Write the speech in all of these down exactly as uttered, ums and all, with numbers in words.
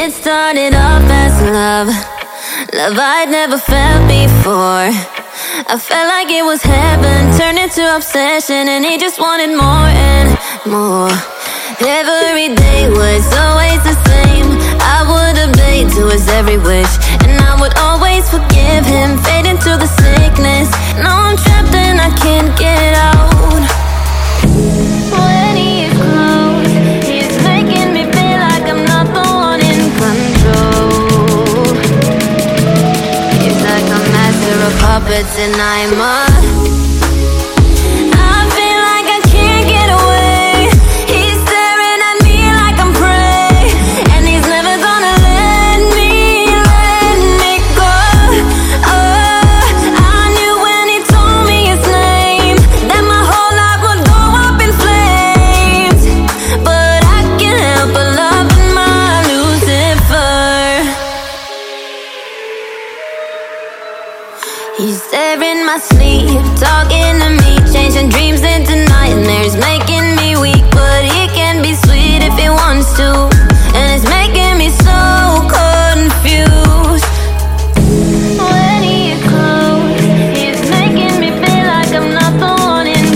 It started off as love, love I'd never felt before. I felt like it was heaven, turned into obsession, and he just wanted more and more. Every day was always the same. I would obey to his every wish, and I would always forgive him, fade into the sickness. Now I'm trapped and I can't get out. When he is close, he's making me feel like I'm not the one in control. He's like a master of puppets and I'm a He's there in my sleep, talking to me, changing dreams into nightmares, making me weak, but he can be sweet if he wants to, and it's making me so confused. When he is close, he's making me feel like I'm not the one in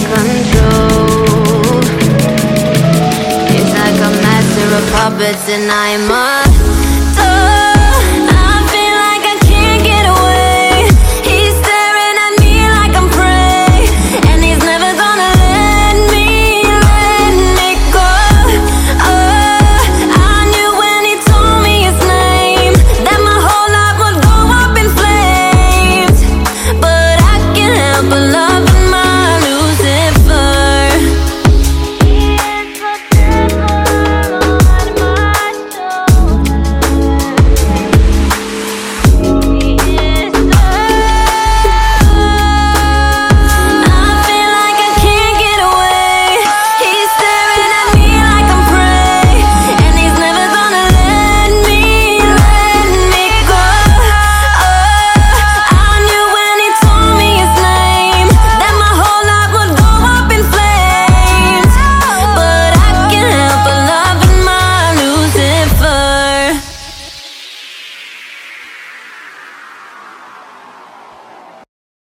control. He's like a master of puppets and I'm a